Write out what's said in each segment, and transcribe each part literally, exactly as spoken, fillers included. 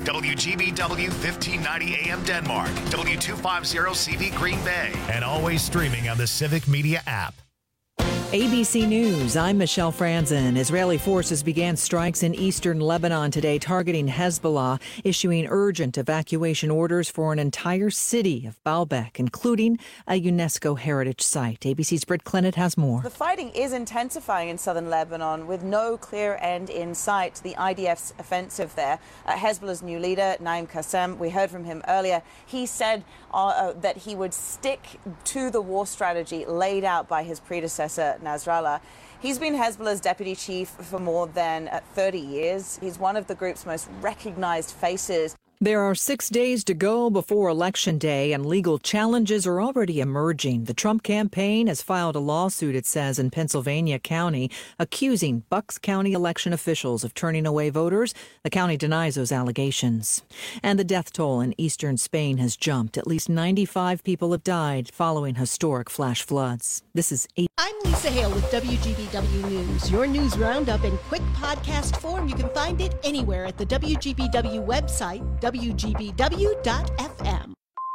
W G B W fifteen ninety A M Denmark, W two fifty C V Green Bay, and always streaming on the Civic Media app. A B C News, I'm Michelle Franzen. Israeli forces began strikes in eastern Lebanon today targeting Hezbollah, issuing urgent evacuation orders for an entire city of Baalbek, including a UNESCO heritage site. A B C's Britt Clinton has more. The fighting is intensifying in southern Lebanon with no clear end in sight. The I D F's offensive there. Uh, Hezbollah's new leader, Naim Qassem, we heard from him earlier. He said uh, uh, that he would stick to the war strategy laid out by his predecessor, Nasrallah. He's been Hezbollah's deputy chief for more than thirty years. He's one of the group's most recognized faces. There are six days to go before Election Day, and legal challenges are already emerging. The Trump campaign has filed a lawsuit, it says, in Pennsylvania County, accusing Bucks County election officials of turning away voters. The county denies those allegations. And the death toll in eastern Spain has jumped. At least ninety-five people have died following historic flash floods. This is eight. I'm Lisa Hale with W G B W News. Your news roundup in quick podcast form. You can find it anywhere at the W G B W website, W G B W dot F M.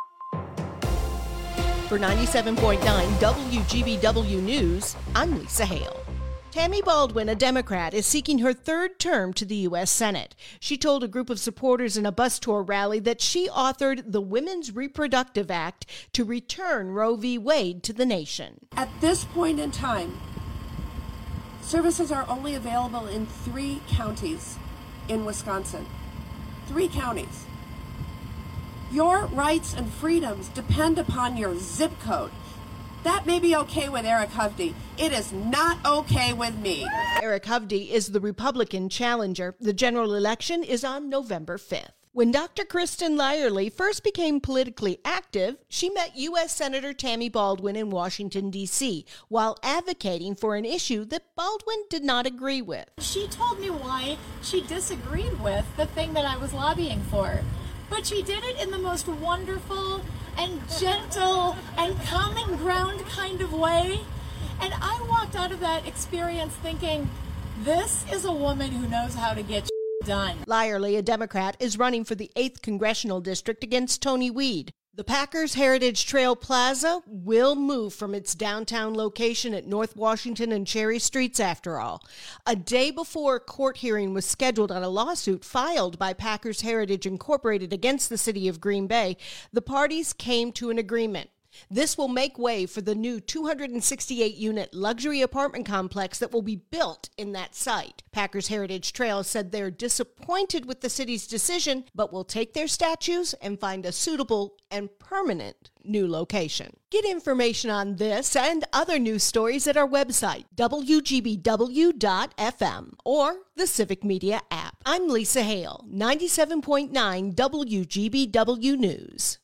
For ninety-seven point nine W G B W News, I'm Lisa Hale. Tammy Baldwin, a Democrat, is seeking her third term to the U S Senate. She told a group of supporters in a bus tour rally that she authored the Women's Reproductive Act to return Roe v. Wade to the nation. At this point in time, services are only available in three counties in Wisconsin. Three counties. Your rights and freedoms depend upon your zip code. That may be okay with Eric Hovde. It is not okay with me. Eric Hovde is the Republican challenger. The general election is on November fifth. When Doctor Kristen Lyerly first became politically active, she met U S Senator Tammy Baldwin in Washington, D C, while advocating for an issue that Baldwin did not agree with. She told me why she disagreed with the thing that I was lobbying for. But she did it in the most wonderful and gentle and common ground kind of way. And I walked out of that experience thinking, this is a woman who knows how to get done. Lyerly, a Democrat, is running for the eighth Congressional District against Tony Weed. The Packers Heritage Trail Plaza will move from its downtown location at North Washington and Cherry Streets after all. A day before a court hearing was scheduled on a lawsuit filed by Packers Heritage Incorporated against the city of Green Bay, the parties came to an agreement. This will make way for the new two hundred sixty-eight unit luxury apartment complex that will be built in that site. Packers Heritage Trail said they're disappointed with the city's decision, but will take their statues and find a suitable and permanent new location. Get information on this and other news stories at our website, W G B W dot F M, or the Civic Media app. I'm Lisa Hale, ninety-seven point nine W G B W News.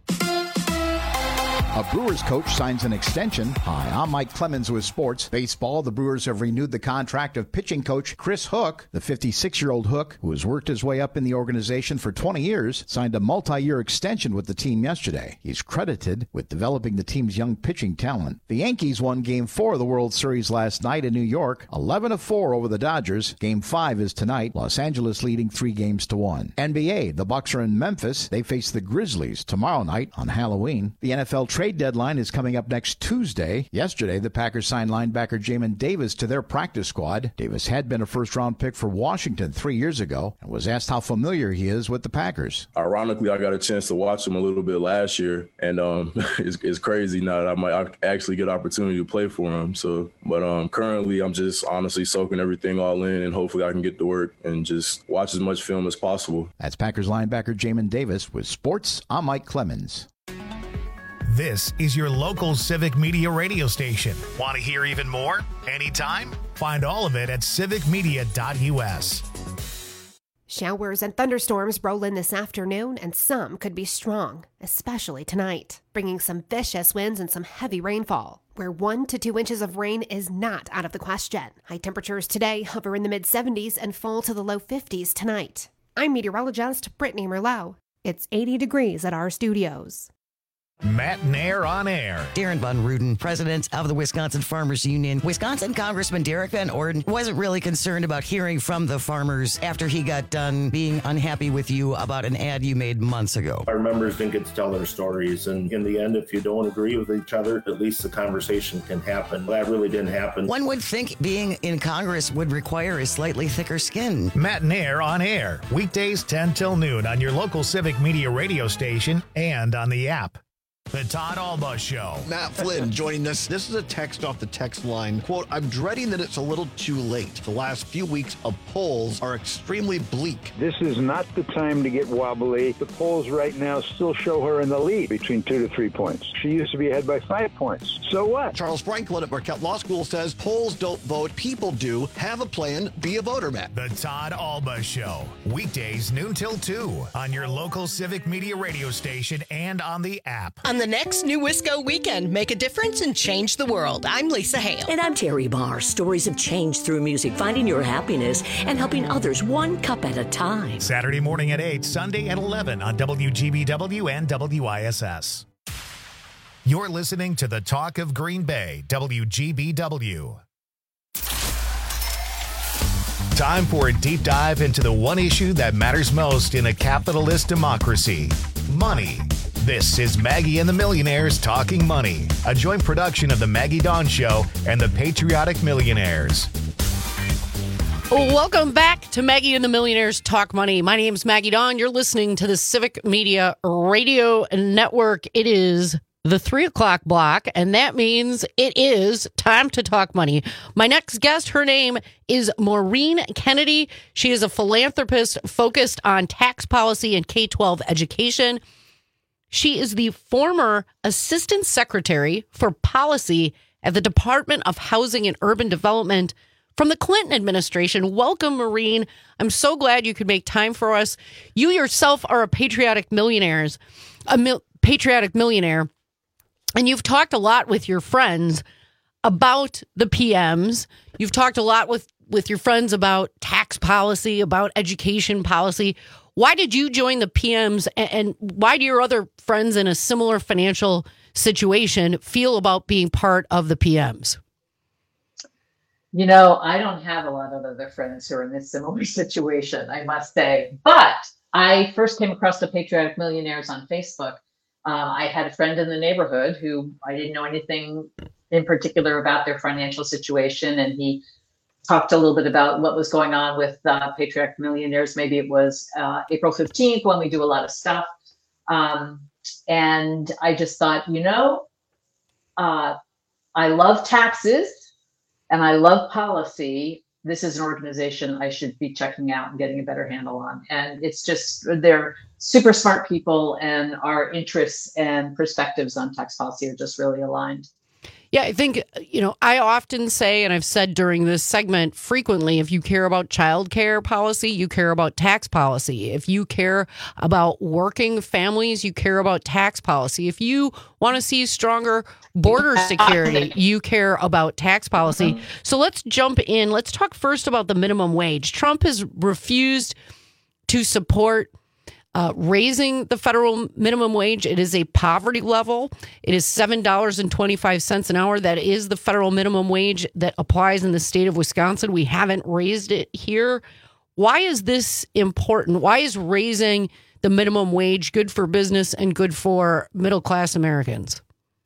A Brewers coach signs an extension. Hi, I'm Mike Clemens with sports. Baseball, the Brewers have renewed the contract of pitching coach Chris Hook. The fifty-six-year-old Hook, who has worked his way up in the organization for twenty years, signed a multi-year extension with the team yesterday. He's credited with developing the team's young pitching talent. The Yankees won Game four of the World Series last night in New York, eleven to four over the Dodgers. Game five is tonight, Los Angeles leading three games to one. N B A, the Bucks are in Memphis. They face the Grizzlies tomorrow night on Halloween. The N F L trade deadline is coming up next Tuesday. Yesterday, the Packers signed linebacker Jamin Davis to their practice squad. Davis had been a first-round pick for Washington three years ago and was asked how familiar he is with the Packers. Ironically, I got a chance to watch him a little bit last year, and um, it's, it's crazy now that I might actually get opportunity to play for him. So, but um, currently, I'm just honestly soaking everything all in, and hopefully I can get to work and just watch as much film as possible. That's Packers linebacker Jamin Davis with sports. I'm Mike Clemens. This is your local Civic Media radio station. Want to hear even more? Anytime? Find all of it at civic media dot U S. Showers and thunderstorms roll in this afternoon, and some could be strong, especially tonight, bringing some vicious winds and some heavy rainfall, where one to two inches of rain is not out of the question. High temperatures today hover in the mid seventies and fall to the low fifties tonight. I'm meteorologist Brittany Merlot. It's eighty degrees at our studios. Matt Nair on air. Darren Von Ruden, president of the Wisconsin Farmers Union. Wisconsin Congressman Derek Van Orden wasn't really concerned about hearing from the farmers after he got done being unhappy with you about an ad you made months ago. Our members didn't get to tell their stories, and in the end, if you don't agree with each other, at least the conversation can happen. That really didn't happen. One would think being in Congress would require a slightly thicker skin. Matt Nair on air, weekdays ten till noon on your local Civic Media radio station and on the app. The Todd Alba Show. Matt Flynn joining us. This is a text off the text line. Quote, I'm dreading that it's a little too late. The last few weeks of polls are extremely bleak. This is not the time to get wobbly. The polls right now still show her in the lead between two to three points. She used to be ahead by five points. So what? Charles Franklin at Marquette Law School says polls don't vote, people do. Have a plan, be a voter, Matt. The Todd Alba Show. Weekdays noon till two on your local Civic Media radio station and on the app. On the next New Wisco weekend, make a difference and change the world. I'm Lisa Hale. And I'm Terry Barr. Stories of change through music, finding your happiness and helping others one cup at a time. Saturday morning at eight, Sunday at eleven on W G B W and W I S S. You're listening to the Talk of Green Bay, W G B W. Time for a deep dive into the one issue that matters most in a capitalist democracy: money. This is Maggie and the Millionaires Talking Money, a joint production of the Maggie Dawn Show and the Patriotic Millionaires. Welcome back to Maggie and the Millionaires Talk Money. My name is Maggie Dawn. You're listening to the Civic Media Radio Network. It is the three o'clock block, and that means it is time to talk money. My next guest, her name is Maureen Kennedy. She is a philanthropist focused on tax policy and K twelve education. She is the former Assistant Secretary for Policy at the Department of Housing and Urban Development from the Clinton administration. Welcome, Maureen. I'm so glad you could make time for us. You yourself are a patriotic millionaires, a mil- patriotic millionaire, and you've talked a lot with your friends about the P Ms. You've talked a lot with, with your friends about tax policy, about education policy. Why did you join the P Ms, and why do your other friends in a similar financial situation feel about being part of the P Ms? You know, I don't have a lot of other friends who are in this similar situation, I must say. But I first came across the Patriotic Millionaires on Facebook. Um, I had a friend in the neighborhood who I didn't know anything in particular about their financial situation, and he talked a little bit about what was going on with uh, Patriotic Millionaires. Maybe it was uh, April fifteenth when we do a lot of stuff. Um, and I just thought, you know, uh, I love taxes and I love policy. This is an organization I should be checking out and getting a better handle on. And it's just, they're super smart people, and our interests and perspectives on tax policy are just really aligned. Yeah, I think, you know, I often say, and I've said during this segment frequently, if you care about child care policy, you care about tax policy. If you care about working families, you care about tax policy. If you want to see stronger border security, you care about tax policy. So let's jump in. Let's talk first about the minimum wage. Trump has refused to support Uh, raising the federal minimum wage. It is a poverty level. It is seven dollars and twenty-five cents an hour. That is the federal minimum wage that applies in the state of Wisconsin. We haven't raised it here. Why is this important? Why is raising the minimum wage good for business and good for middle-class Americans?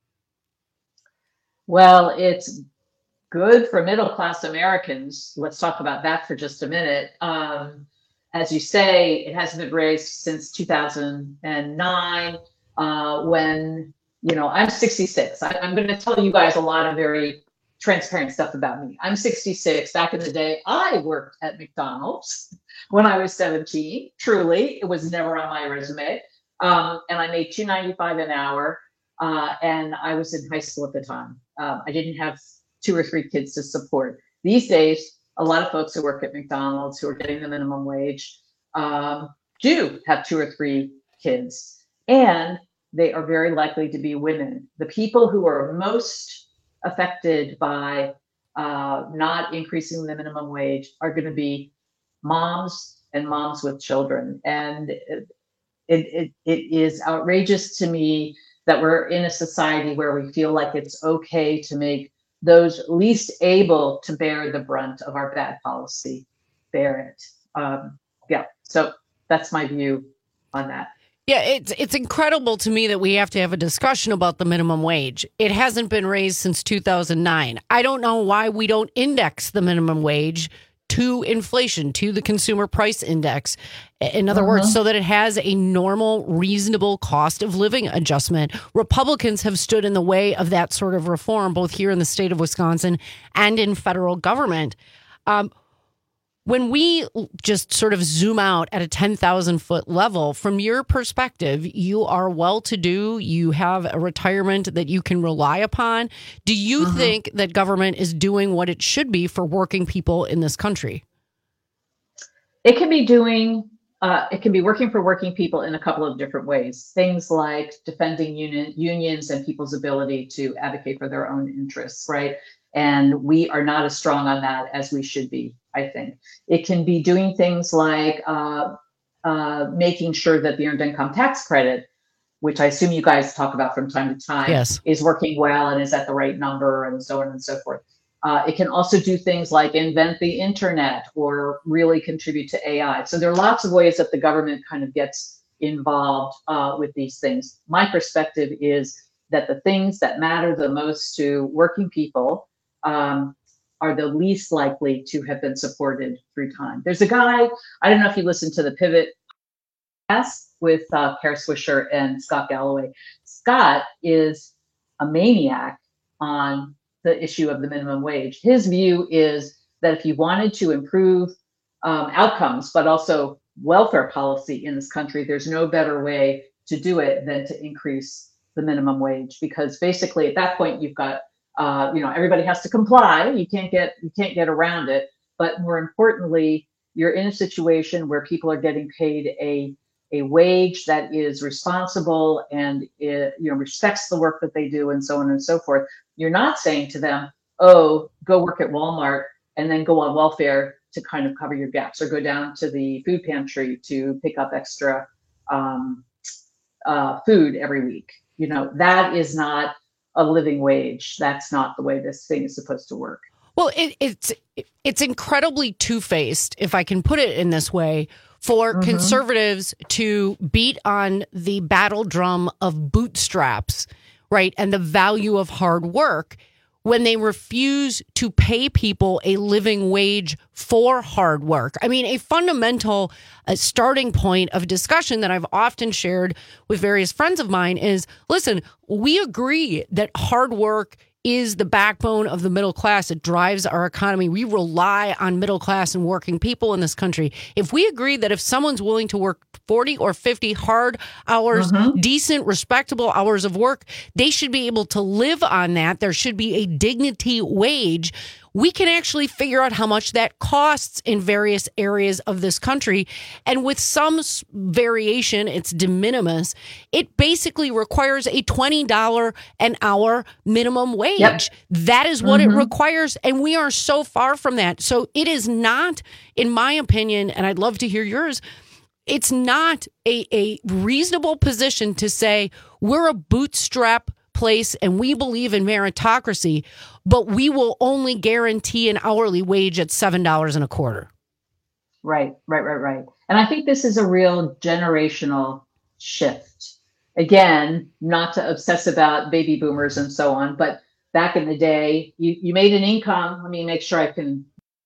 Well, it's good for middle-class Americans. Let's talk about that for just a minute. Um, As you say, it hasn't been raised since two thousand nine, uh, when, you know, I'm sixty-six. I, I'm going to tell you guys a lot of very transparent stuff about me. I'm sixty-six. Back in the day, I worked at McDonald's when I was seventeen. Truly, it was never on my resume. Um, and I made two dollars and ninety-five cents an hour. Uh, and I was in high school at the time. Um, I didn't have two or three kids to support. These days, a lot of folks who work at McDonald's who are getting the minimum wage um, do have two or three kids, and they are very likely to be women. The people who are most affected by uh, not increasing the minimum wage are going to be moms and moms with children. And it, it, it, it is outrageous to me that we're in a society where we feel like it's okay to make those least able to bear the brunt of our bad policy bear it. Um, yeah, so that's my view on that. Yeah, it's it's incredible to me that we have to have a discussion about the minimum wage. It hasn't been raised since two thousand nine. I don't know why we don't index the minimum wage to inflation, to the consumer price index. In other uh-huh. words, so that it has a normal, reasonable cost of living adjustment. Republicans have stood in the way of that sort of reform, both here in the state of Wisconsin and in federal government. Um, when we just sort of zoom out at a ten thousand foot level, from your perspective, you are well-to-do, you have a retirement that you can rely upon. Do you uh-huh. think that government is doing what it should be for working people in this country? It can be doing, uh, it can be working for working people in a couple of different ways. Things like defending union, unions and people's ability to advocate for their own interests, right? And we are not as strong on that as we should be, I think. It can be doing things like uh, uh, making sure that the earned income tax credit, which I assume you guys talk about from time to time, yes. is working well and is at the right number and so on and so forth. Uh, it can also do things like invent the internet or really contribute to A I. So there are lots of ways that the government kind of gets involved uh, with these things. My perspective is that the things that matter the most to working people um, are the least likely to have been supported through time. There's a guy, I don't know if you listened to the Pivot podcast with uh, Kara Swisher and Scott Galloway. Scott is a maniac on the issue of the minimum wage. His view is that if you wanted to improve um, outcomes, but also welfare policy in this country, there's no better way to do it than to increase the minimum wage, because basically at that point you've got Uh, you know, everybody has to comply. You can't get you can't get around it. But more importantly, you're in a situation where people are getting paid a a wage that is responsible and it, you know, respects the work that they do, and so on and so forth. You're not saying to them, "Oh, go work at Walmart and then go on welfare to kind of cover your gaps, or go down to the food pantry to pick up extra um, uh, food every week." You know, that is not a living wage. That's not the way this thing is supposed to work. Well, it, it's it's incredibly two-faced, if I can put it in this way, for mm-hmm. conservatives to beat on the battle drum of bootstraps, right, and the value of hard work, when they refuse to pay people a living wage for hard work. I mean, a fundamental uh, starting point of discussion that I've often shared with various friends of mine is, listen, we agree that hard work is the backbone of the middle class. It drives our economy. We rely on middle class and working people in this country. If we agree that if someone's willing to work forty or fifty hard hours, mm-hmm. decent, respectable hours of work, they should be able to live on that. There should be a dignity wage. We can actually figure out how much that costs in various areas of this country. And with some variation, it's de minimis. It basically requires a twenty dollars an hour minimum wage. Yep. That is what mm-hmm. it requires. And we are so far from that. So it is not, in my opinion, and I'd love to hear yours, it's not a, a reasonable position to say we're a bootstrap place and we believe in meritocracy, but we will only guarantee an hourly wage at seven dollars and a quarter. Right, right, right, right. And I think this is a real generational shift. Again, not to obsess about baby boomers and so on, but back in the day, you, you made an income. Let me make sure I can.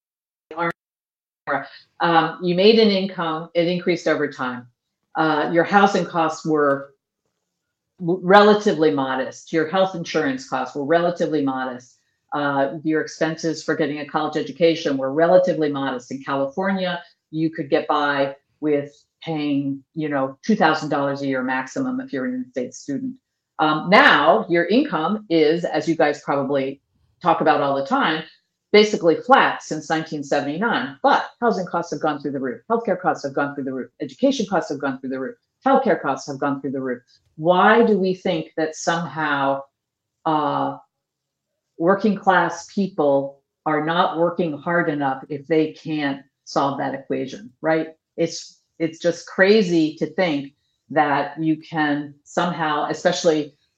Um, you made an income. It increased over time. Uh, your housing costs were relatively modest. Your health insurance costs were relatively modest. Uh, your expenses for getting a college education were relatively modest. In California, you could get by with paying, you know, two thousand dollars a year maximum if you're an in-state student. Um, now, your income is, as you guys probably talk about all the time, basically flat since nineteen seventy-nine. But housing costs have gone through the roof. Healthcare costs have gone through the roof. Education costs have gone through the roof. Childcare costs have gone through the roof. Why do we think that somehow uh, working class people are not working hard enough if they can't solve that equation, right? It's it's just crazy to think that you can somehow, especially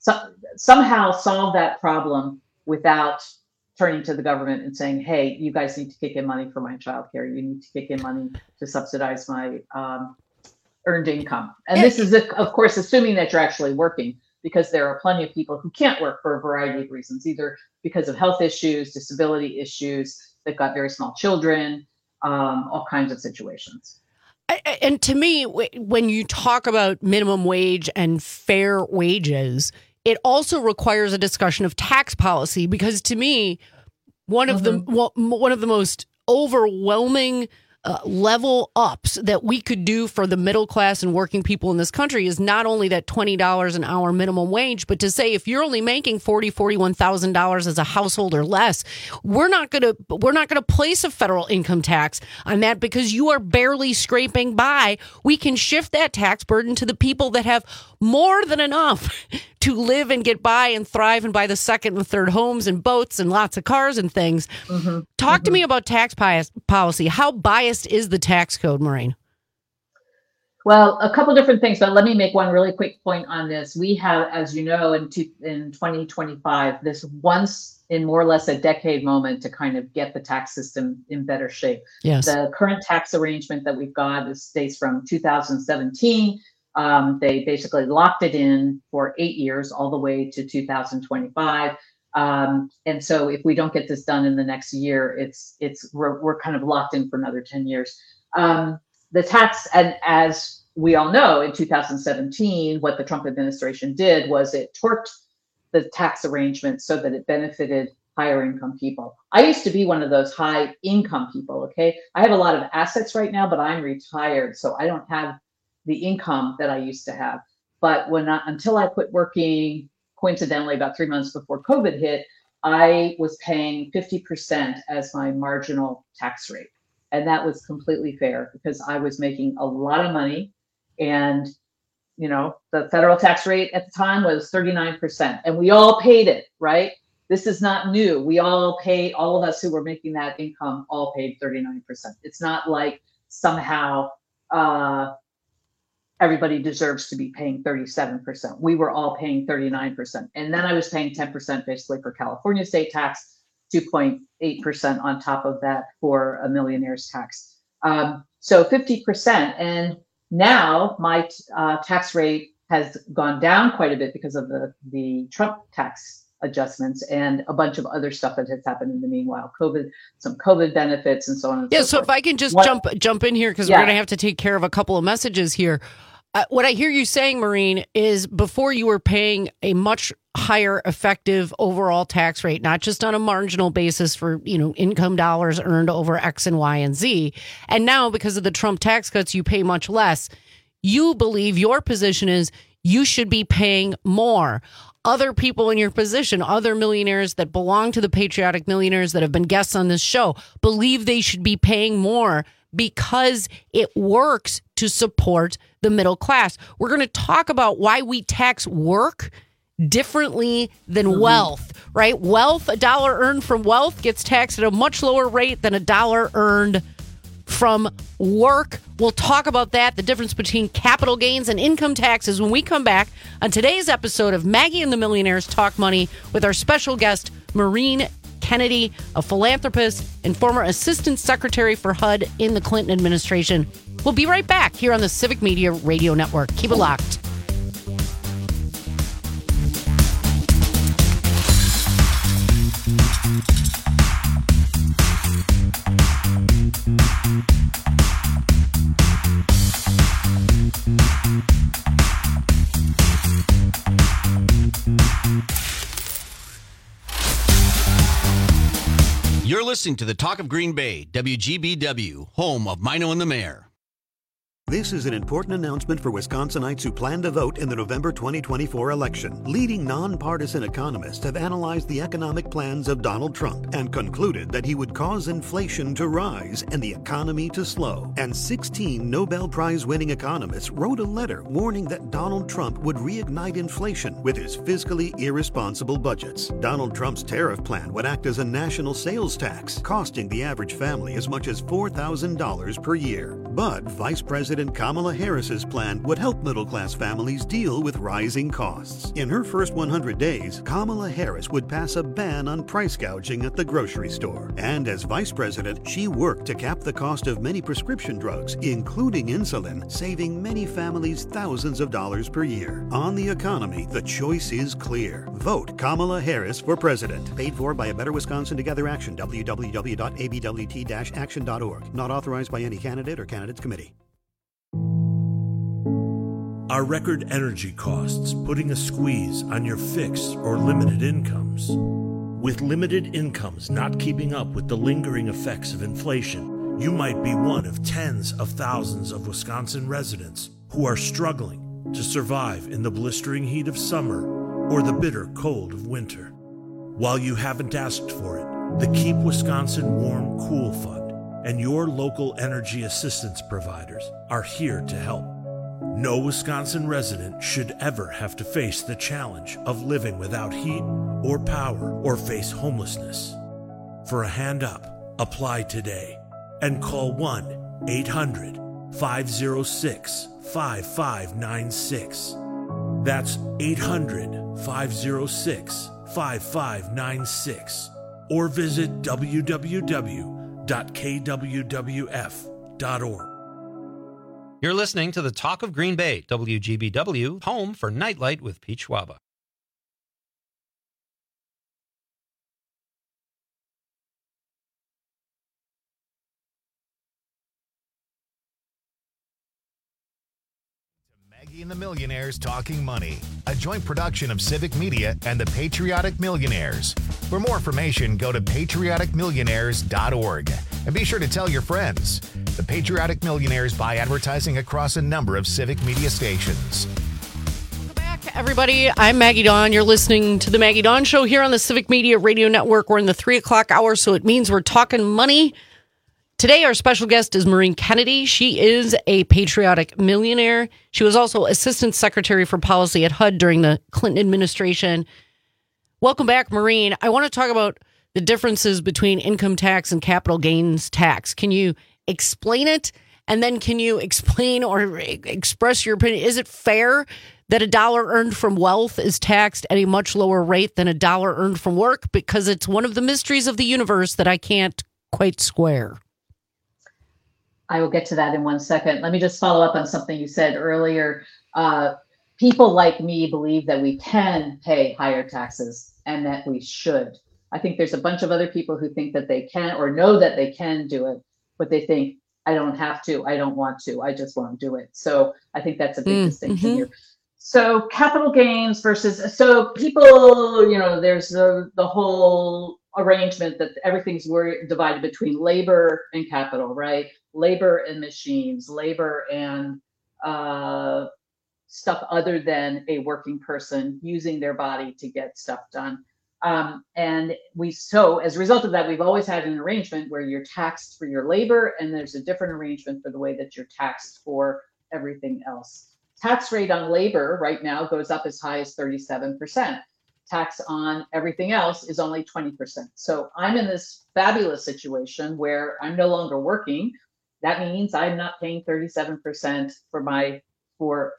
so, somehow solve that problem without turning to the government and saying, hey, you guys need to kick in money for my childcare. You need to kick in money to subsidize my um, earned income. And this is, of course, assuming that you're actually working, because there are plenty of people who can't work for a variety of reasons, either because of health issues, disability issues, they've got very small children, um, all kinds of situations. And to me, when you talk about minimum wage and fair wages, it also requires a discussion of tax policy, because to me, one of mm-hmm. the one of the most overwhelming uh, level ups that we could do for the middle class and working people in this country is not only that twenty dollars an hour minimum wage, but to say if you're only making forty thousand dollars, forty-one thousand dollars as a household or less, we're not going to we're not going to place a federal income tax on that because you are barely scraping by. We can shift that tax burden to the people that have more than enough to live and get by and thrive and buy the second and third homes and boats and lots of cars and things. Mm-hmm. Talk mm-hmm. to me about tax bias policy. How biased is the tax code, Maureen? Well, a couple different things, but let me make one really quick point on this. We have, as you know, in, two, in twenty twenty-five, this once in more or less a decade moment to kind of get the tax system in better shape. Yes. The current tax arrangement that we've got is dates from two thousand seventeen. Um, they basically locked it in for eight years, all the way to two thousand twenty-five. Um, and so if we don't get this done in the next year, it's it's we're, we're kind of locked in for another ten years. Um, the tax, and as we all know, in two thousand seventeen, what the Trump administration did was it torqued the tax arrangement so that it benefited higher income people. I used to be one of those high income people, okay? I have a lot of assets right now, but I'm retired, so I don't have the income that I used to have. But when I, until I quit working, coincidentally, about three months before COVID hit, I was paying fifty percent as my marginal tax rate. And that was completely fair because I was making a lot of money. And, you know, the federal tax rate at the time was thirty-nine percent. And we all paid it, right? This is not new. We all pay, all of us who were making that income all paid thirty-nine percent. It's not like somehow, uh, everybody deserves to be paying thirty-seven percent. We were all paying thirty-nine percent. And then I was paying ten percent basically for California state tax, two point eight percent on top of that for a millionaire's tax. Um, so fifty percent. And now my uh, tax rate has gone down quite a bit because of the, the Trump tax adjustments and a bunch of other stuff that has happened in the meanwhile, COVID, some COVID benefits and so on and yeah, so, so forth. If I can just what, jump jump in here, because yeah. we're going to have to take care of a couple of messages here. Uh, what I hear you saying, Maureen, is before you were paying a much higher effective overall tax rate, not just on a marginal basis for, you know, income dollars earned over X and Y and Z. And now because of the Trump tax cuts, you pay much less. You believe your position is you should be paying more. Other people in your position, other millionaires that belong to the Patriotic Millionaires that have been guests on this show, believe they should be paying more because it works to support the middle class. We're going to talk about why we tax work differently than mm-hmm. wealth, right? Wealth, a dollar earned from wealth gets taxed at a much lower rate than a dollar earned from work. We'll talk about that, the difference between capital gains and income taxes when we come back on today's episode of Maggie and the Millionaires Talk Money with our special guest, Maureen Kennedy, a philanthropist and former assistant secretary for H U D in the Clinton administration. We'll be right back here on the Civic Media Radio Network. Keep it locked. You're listening to the Talk of Green Bay, W G B W, home of Mino and the Mayor. This is an important announcement for Wisconsinites who plan to vote in the November twenty twenty-four election. Leading nonpartisan economists have analyzed the economic plans of Donald Trump and concluded that he would cause inflation to rise and the economy to slow. And sixteen Nobel Prize-winning economists wrote a letter warning that Donald Trump would reignite inflation with his fiscally irresponsible budgets. Donald Trump's tariff plan would act as a national sales tax, costing the average family as much as four thousand dollars per year. But Vice President Kamala Harris's plan would help middle-class families deal with rising costs. In her first one hundred days, Kamala Harris would pass a ban on price gouging at the grocery store. And as vice president, she worked to cap the cost of many prescription drugs, including insulin, saving many families thousands of dollars per year. On the economy, the choice is clear. Vote Kamala Harris for president. Paid for by A Better Wisconsin Together Action, w w w dot a b w t dash action dot org. Not authorized by any candidate or candidates committee. Are record energy costs putting a squeeze on your fixed or limited incomes? With limited incomes not keeping up with the lingering effects of inflation, you might be one of tens of thousands of Wisconsin residents who are struggling to survive in the blistering heat of summer or the bitter cold of winter. While you haven't asked for it, the Keep Wisconsin Warm Cool Fund and your local energy assistance providers are here to help. No Wisconsin resident should ever have to face the challenge of living without heat or power or face homelessness. For a hand up, apply today and call one eight hundred five oh six five five nine six. That's eight hundred five oh six five five nine six or visit w w w dot k w w f dot org. You're listening to the Talk of Green Bay, W G B W, home for Nightlight with Pete Schwaba. Maggie and the Millionaires Talking Money, a joint production of Civic Media and the Patriotic Millionaires. For more information, go to patriotic millionaires dot org and be sure to tell your friends. The Patriotic Millionaires buy advertising across a number of Civic Media stations. Welcome back, everybody. I'm Maggie Dawn. You're listening to the Maggie Dawn Show here on the Civic Media Radio Network. We're in the three o'clock hour, so it means we're talking money. Today, our special guest is Maureen Kennedy. She is a patriotic millionaire. She was also Assistant Secretary for Policy at H U D during the Clinton administration. Welcome back, Maureen. I want to talk about the differences between income tax and capital gains tax. Can you explain it? And then can you explain or express your opinion? Is it fair that a dollar earned from wealth is taxed at a much lower rate than a dollar earned from work? Because it's one of the mysteries of the universe that I can't quite square. I will get to that in one second. Let me just follow up on something you said earlier. Uh, people like me believe that we can pay higher taxes and that we should. I think there's a bunch of other people who think that they can or know that they can do it, but they think, I don't have to, I don't want to, I just won't do it. So I think that's a big mm, distinction mm-hmm. here. So capital gains versus, so people, you know, there's the, the whole arrangement that everything's divided between labor and capital, right? Labor and machines, labor and uh, stuff other than a working person using their body to get stuff done. Um, and we, so as a result of that, we've always had an arrangement where you're taxed for your labor, and there's a different arrangement for the way that you're taxed for everything else. Tax rate on labor right now goes up as high as thirty-seven percent. Tax on everything else is only twenty percent. So I'm in this fabulous situation where I'm no longer working. That means I'm not paying thirty-seven percent for my, for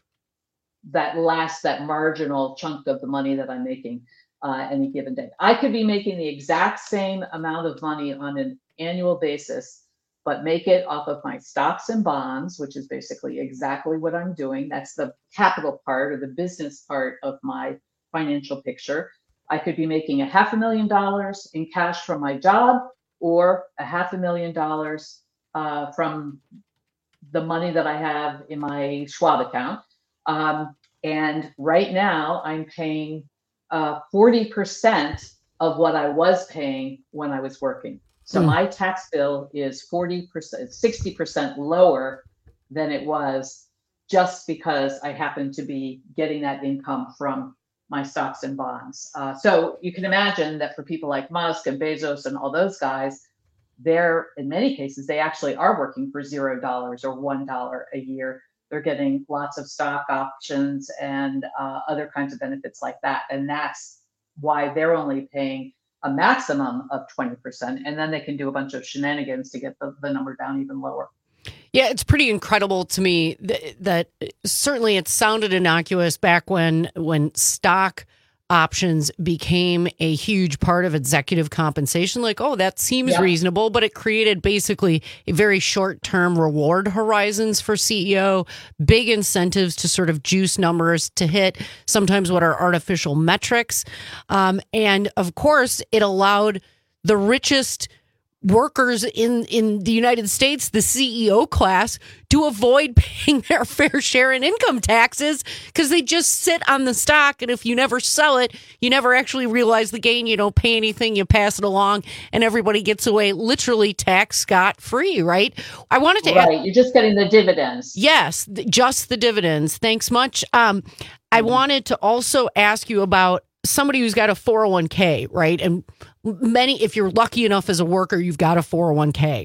that last, that marginal chunk of the money that I'm making uh, any given day. I could be making the exact same amount of money on an annual basis, but make it off of my stocks and bonds, which is basically exactly what I'm doing. That's the capital part or the business part of my financial picture. I could be making a half a million dollars in cash from my job or a half a million dollars uh, from the money that I have in my Schwab account. Um, and right now I'm paying uh, forty percent of what I was paying when I was working. So mm. my tax bill is forty percent, sixty percent lower than it was just because I happen to be getting that income from my stocks and bonds. Uh, so you can imagine that for people like Musk and Bezos and all those guys, they're, in many cases, they actually are working for zero dollars or one dollar a year. They're getting lots of stock options and uh, other kinds of benefits like that. And that's why they're only paying a maximum of twenty percent. And then they can do a bunch of shenanigans to get the, the number down even lower. Yeah, it's pretty incredible to me that, that certainly it sounded innocuous back when when stock options became a huge part of executive compensation. Like, oh, that seems yeah. reasonable, but it created basically a very short-term reward horizons for C E O, big incentives to sort of juice numbers to hit sometimes what are artificial metrics. Um, and of course, it allowed the richest workers in, in the United States, the C E O class, to avoid paying their fair share in income taxes because they just sit on the stock. And if you never sell it, you never actually realize the gain. You don't pay anything. You pass it along and everybody gets away literally tax scot free, right? I wanted to right. add, You're just getting the dividends. Yes, th- just the dividends. Thanks much. Um, I mm-hmm. wanted to also ask you about somebody who's got a four oh one k, right? And many, if you're lucky enough as a worker, you've got a four oh one k.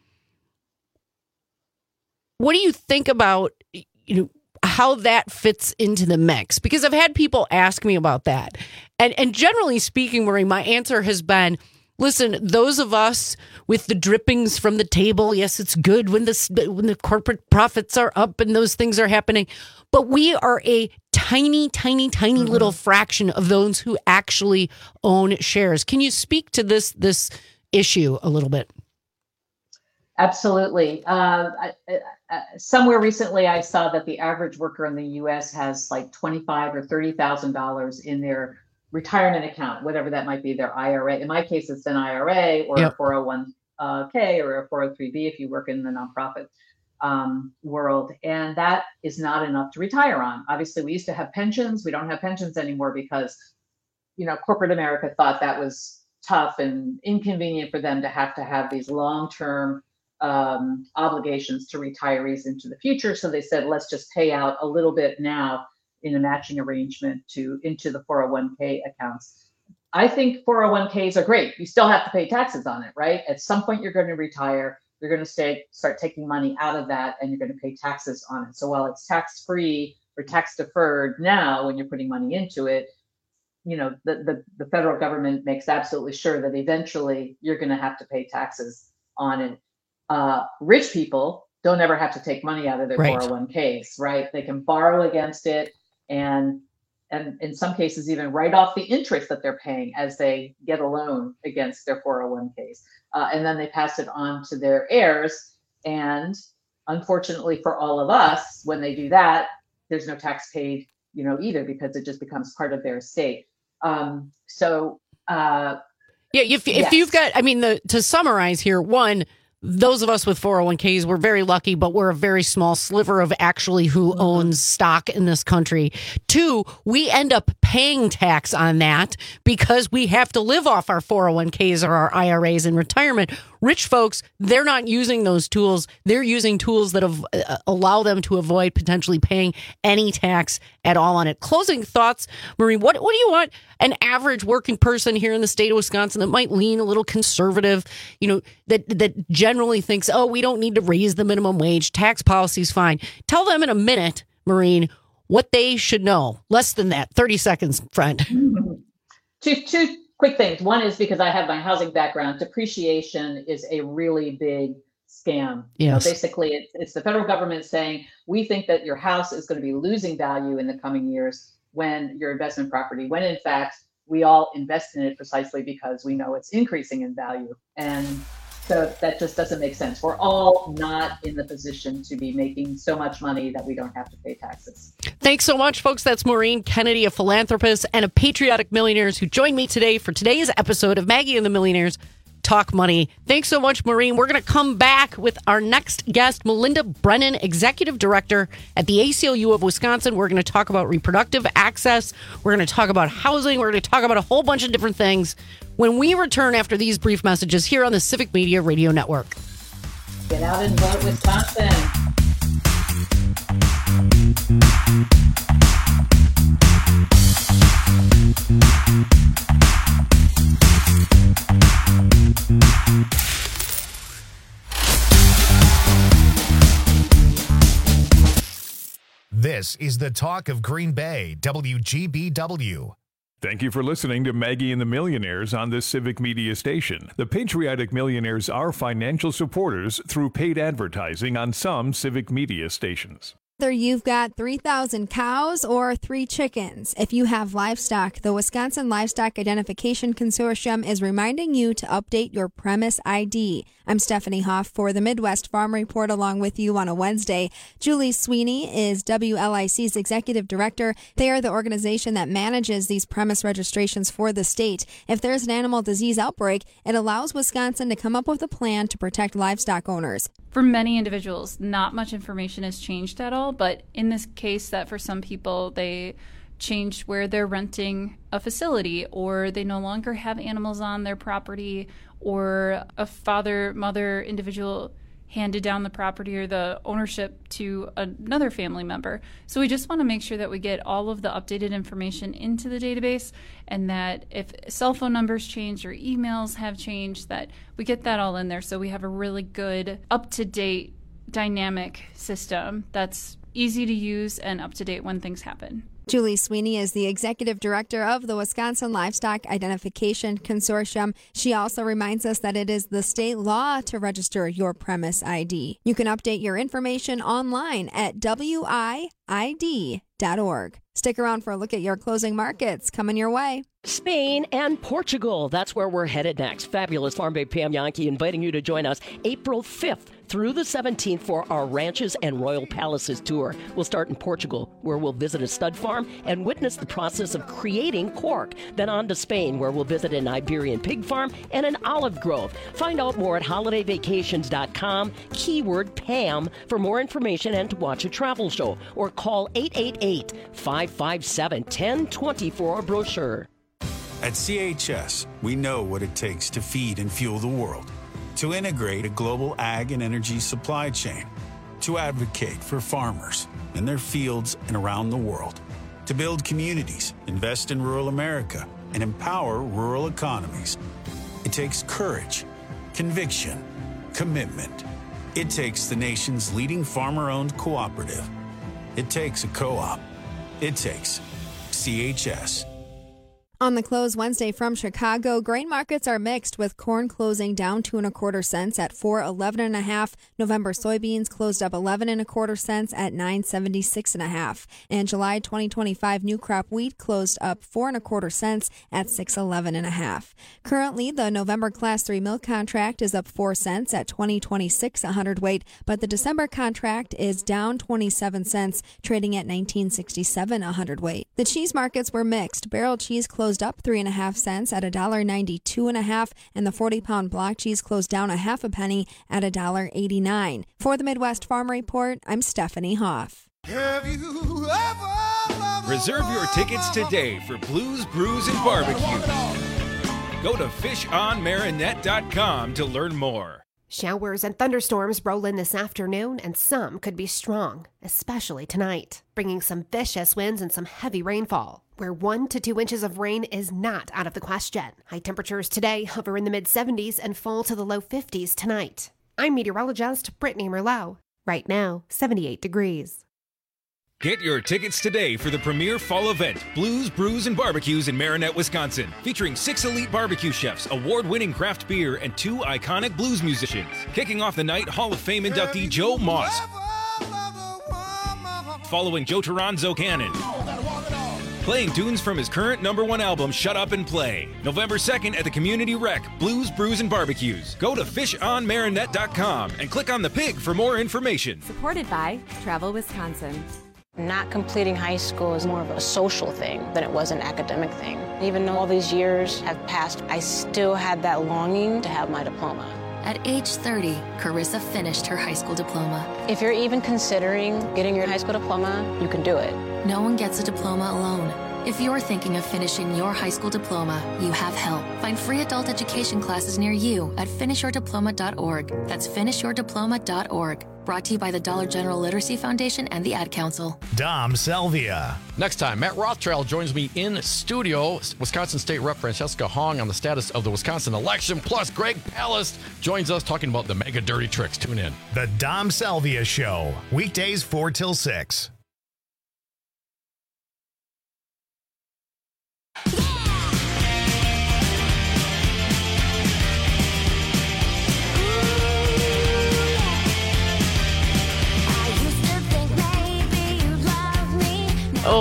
What do you think about, you know, how that fits into the mix? Because I've had people ask me about that. And and generally speaking, Marie, my answer has been, listen, those of us with the drippings from the table, yes, it's good when the, when the corporate profits are up and those things are happening. But we are a tiny, tiny, tiny mm-hmm. little fraction of those who actually own shares. Can you speak to this this issue a little bit? Absolutely. Uh, I, I, somewhere recently, I saw that the average worker in the U S has like twenty-five or thirty thousand dollars in their retirement account, whatever that might be, their I R A. In my case, it's an I R A or yep. a four oh one k or a four oh three b if you work in the nonprofit um, world. And that is not enough to retire on. Obviously, we used to have pensions. We don't have pensions anymore because, you know, corporate America thought that was tough and inconvenient for them to have to have these long-term um, obligations to retirees into the future. So they said, let's just pay out a little bit now in a matching arrangement to into the four oh one k accounts. I think four oh one k's are great. You still have to pay taxes on it, right? At some point, you're going to retire. You're going to stay, start taking money out of that, and you're going to pay taxes on it. So while it's tax-free or tax-deferred now, when you're putting money into it, you know, the, the, the federal government makes absolutely sure that eventually you're going to have to pay taxes on it. Uh, rich people don't ever have to take money out of their right. four oh one k's, right? They can borrow against it, and and in some cases even write off the interest that they're paying as they get a loan against their four oh one k's. Uh, and then they pass it on to their heirs. And unfortunately for all of us, when they do that, there's no tax paid, you know, either, because it just becomes part of their estate. Um, so, uh, yeah, if, if yes. you've got, I mean, the, to summarize here, one, those of us with four oh one k's, we're very lucky, but we're a very small sliver of actually who owns stock in this country. Two, we end up paying tax on that because we have to live off our four oh one k's or our I R As in retirement. Rich folks, they're not using those tools. They're using tools that have, uh, allow them to avoid potentially paying any tax at all on it. Closing thoughts, Marie, what, what do you want an average working person here in the state of Wisconsin that might lean a little conservative, you know, that, that generally thinks, oh, we don't need to raise the minimum wage. Tax policy's fine. Tell them in a minute, Maureen, what they should know. Less than that. thirty seconds, friend. Two, two quick things. One is because I have my housing background, depreciation is a really big scam. Yes. You know, basically, it's, it's the federal government saying, we think that your house is going to be losing value in the coming years when your investment property, when in fact, we all invest in it precisely because we know it's increasing in value. And so that just doesn't make sense. We're all not in the position to be making so much money that we don't have to pay taxes. Thanks so much, folks. That's Maureen Kennedy, a philanthropist and a patriotic millionaires who joined me today for today's episode of Maggie and the Millionaires Talk Money. Thanks so much, Maureen. We're going to come back with our next guest, Melinda Brennan, Executive Director at the A C L U of Wisconsin. We're going to talk about reproductive access. We're going to talk about housing. We're going to talk about a whole bunch of different things when we return after these brief messages here on the Civic Media Radio Network. Get out and vote, Wisconsin. This is the Talk of Green Bay, W G B W. Thank you for listening to Maggie and the Millionaires on this Civic Media station. The Patriotic Millionaires are financial supporters through paid advertising on some Civic Media stations. Whether you've got three thousand cows or three chickens, if you have livestock, the Wisconsin Livestock Identification Consortium is reminding you to update your premise I D. I'm Stephanie Hoff for the Midwest Farm Report along with you on a Wednesday. Julie Sweeney is W L I C's executive director. They are the organization that manages these premise registrations for the state. If there's an animal disease outbreak, it allows Wisconsin to come up with a plan to protect livestock owners. For many individuals, not much information has changed at all, but in this case that for some people, they changed where they're renting a facility, or they no longer have animals on their property, or a father, mother, individual handed down the property or the ownership to another family member. So we just want to make sure that we get all of the updated information into the database, and that if cell phone numbers change or emails have changed, that we get that all in there so we have a really good, up-to-date, dynamic system that's easy to use and up-to-date when things happen. Julie Sweeney is the executive director of the Wisconsin Livestock Identification Consortium. She also reminds us that it is the state law to register your premise I D. You can update your information online at W I I D dot org. Stick around for a look at your closing markets coming your way. Spain and Portugal. That's where we're headed next. Fabulous Farm Babe Pam Yankee inviting you to join us April fifth through the seventeenth for our Ranches and Royal Palaces tour. We'll start in Portugal, where we'll visit a stud farm and witness the process of creating cork. Then on to Spain, where we'll visit an Iberian pig farm and an olive grove. Find out more at holiday vacations dot com, keyword Pam, for more information and to watch a travel show. Or call eight eight eight, five five seven, one zero two four for a brochure. At C H S, we know what it takes to feed and fuel the world, to integrate a global ag and energy supply chain, to advocate for farmers in their fields and around the world, to build communities, invest in rural America, and empower rural economies. It takes courage, conviction, commitment. It takes the nation's leading farmer-owned cooperative. It takes a co-op. It takes C H S. On the close Wednesday from Chicago, grain markets are mixed, with corn closing down two and a quarter cents at four eleven and a half. November soybeans closed up eleven and a quarter cents at nine seventy six and a half. And July twenty twenty-five new crop wheat closed up four and a quarter cents at six eleven and a half. Currently, the November class three milk contract is up four cents at twenty twenty-six a hundredweight, but the December contract is down twenty-seven cents, trading at nineteen sixty-seven a hundredweight. The cheese markets were mixed. Barrel cheese closed up three and a half cents at a dollar ninety-two and a half, and the forty pound block cheese closed down a half a penny at a dollar eighty-nine. For the Midwest Farm Report, I'm Stephanie Hoff. Have you ever Reserve your tickets today for Blues, Brews, and Barbecue. Go to fish on marinette dot com to learn more. Showers and thunderstorms roll in this afternoon, and some could be strong, especially tonight, bringing some vicious winds and some heavy rainfall, where one to two inches of rain is not out of the question. High temperatures today hover in the mid seventies and fall to the low fifties tonight. I'm meteorologist Brittany Merlot. Right now, seventy-eight degrees. Get your tickets today for the premier fall event, Blues, Brews, and Barbecues in Marinette, Wisconsin, featuring six elite barbecue chefs, award-winning craft beer, and two iconic blues musicians. Kicking off the night, Hall of Fame inductee Joe Moss, following Joe Toronzo Cannon, playing tunes from his current number one album, Shut Up and Play. November second at the Community Rec, Blues, Brews, and Barbecues. Go to fish on marinette dot com and click on the pig for more information. Supported by Travel Wisconsin. Not completing high school is more of a social thing than it was an academic thing. Even though all these years have passed, I still had that longing to have my diploma. At age thirty, Carissa finished her high school diploma. If you're even considering getting your high school diploma, you can do it. No one gets a diploma alone. If you're thinking of finishing your high school diploma, you have help. Find free adult education classes near you at finish your diploma dot org. That's finish your diploma dot org. Brought to you by the Dollar General Literacy Foundation and the Ad Council. Dom Salvia. Next time, Matt Rothschild joins me in studio. Wisconsin State Rep Francesca Hong on the status of the Wisconsin election. Plus, Greg Palast joins us talking about the mega dirty tricks. Tune in. The Dom Salvia Show. Weekdays four till six. Yeah!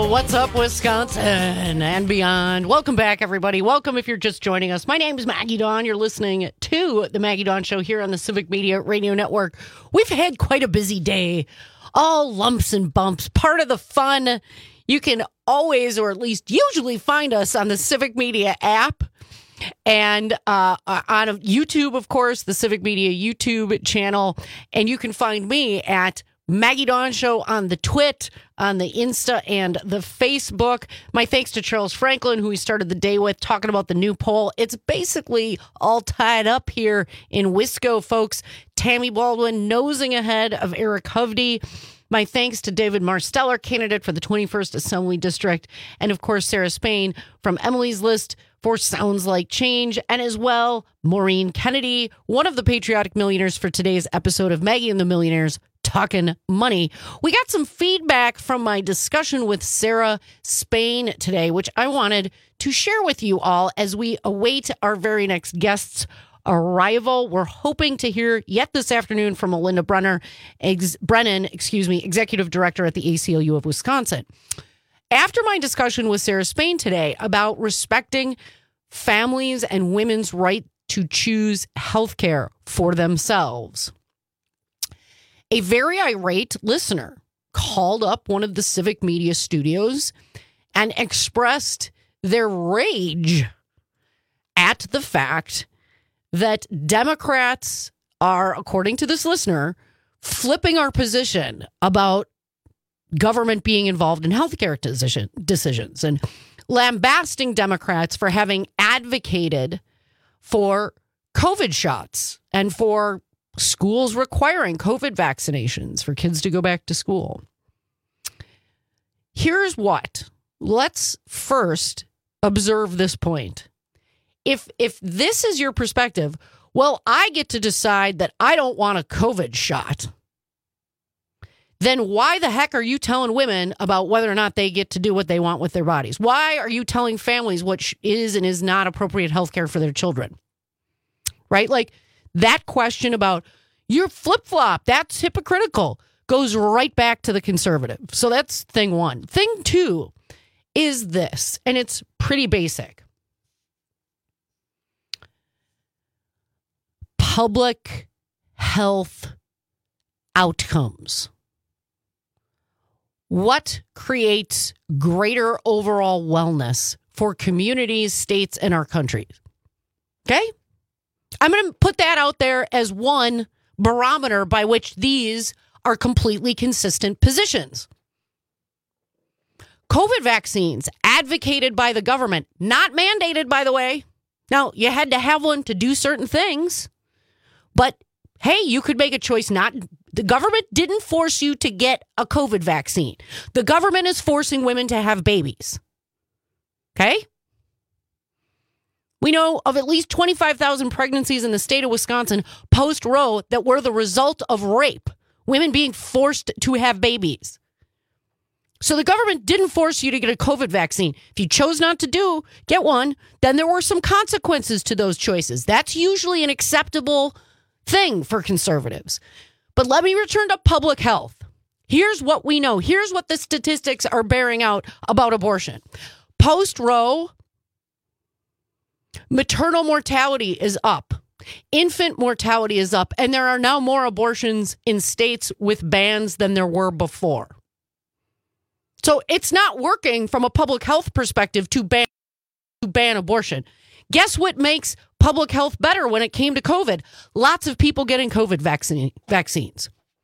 what's up, Wisconsin and beyond? Welcome back, everybody. Welcome if you're just joining us. My name is Maggie Dawn. You're listening to the Maggie Dawn Show here on the Civic Media Radio Network. We've had quite a busy day, all lumps and bumps. Part of the fun, you can always, or at least usually, find us on the Civic Media app. And uh, on YouTube, of course, the Civic Media YouTube channel. And you can find me at Maggie Dawn Show on the Twit, on the Insta, and the Facebook. My thanks to Charles Franklin, who we started the day with, talking about the new poll. It's basically all tied up here in Wisco, folks. Tammy Baldwin nosing ahead of Eric Hovde. My thanks to David Marsteller, candidate for the twenty-first Assembly District. And, of course, Sarah Spain from Emily's List for Sounds Like Change. And as well, Maureen Kennedy, one of the patriotic millionaires for today's episode of Maggie and the Millionaires Talking Money. We got some feedback from my discussion with Sarah Spain today, which I wanted to share with you all as we await our very next guest's arrival. We're hoping to hear yet this afternoon from Melinda Brenner, ex- Brennan, excuse me, Executive Director at the A C L U of Wisconsin. After my discussion with Sarah Spain today about respecting families and women's right to choose healthcare for themselves, a very irate listener called up one of the Civic Media studios and expressed their rage at the fact that Democrats are, according to this listener, flipping our position about government being involved in healthcare decision, decisions and lambasting Democrats for having advocated for COVID shots and for schools requiring COVID vaccinations for kids to go back to school. Here's what. Let's first observe this point. If if this is your perspective, well, I get to decide that I don't want a COVID shot, then why the heck are you telling women about whether or not they get to do what they want with their bodies? Why are you telling families what is and is not appropriate health care for their children? Right? Like, that question about your flip-flop, that's hypocritical, goes right back to the conservative. So that's thing one. Thing two is this, and it's pretty basic. Public health outcomes. What creates greater overall wellness for communities, states, and our country? Okay? I'm going to put that out there as one barometer by which these are completely consistent positions. COVID vaccines advocated by the government, not mandated, by the way. Now, you had to have one to do certain things, but hey, you could make a choice not. The government didn't force you to get a COVID vaccine. The government is forcing women to have babies. Okay? We know of at least twenty-five thousand pregnancies in the state of Wisconsin post-Roe that were the result of rape, women being forced to have babies. So the government didn't force you to get a COVID vaccine. If you chose not to do, get one, then there were some consequences to those choices. That's usually an acceptable thing for conservatives. But let me return to public health. Here's what we know. Here's what the statistics are bearing out about abortion. Post-Roe, maternal mortality is up. Infant mortality is up. And there are now more abortions in states with bans than there were before. So it's not working from a public health perspective to ban, to ban abortion. Guess what makes public health better when it came to COVID? Lots of people getting COVID vaccine, vaccines.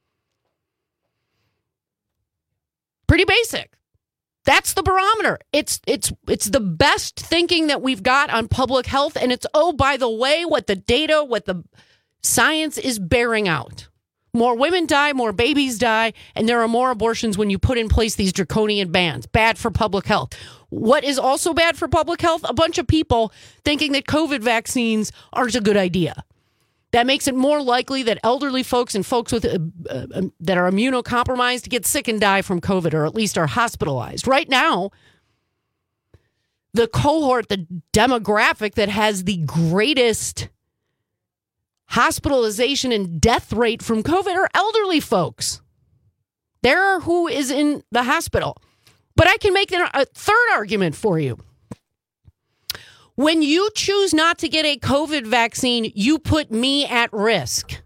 Pretty basic. That's the barometer. It's it's it's the best thinking that we've got on public health. And it's, oh, by the way, what the data, what the science is bearing out. More women die, more babies die, and there are more abortions when you put in place these draconian bans. Bad for public health. What is also bad for public health? A bunch of people thinking that COVID vaccines aren't a good idea. That makes it more likely that elderly folks and folks with uh, uh, that are immunocompromised get sick and die from COVID, or at least are hospitalized. Right now, the cohort, the demographic that has the greatest hospitalization and death rate from COVID are elderly folks. They're who is in the hospital. But I can make a third argument for you. When you choose not to get a COVID vaccine, you put me at risk.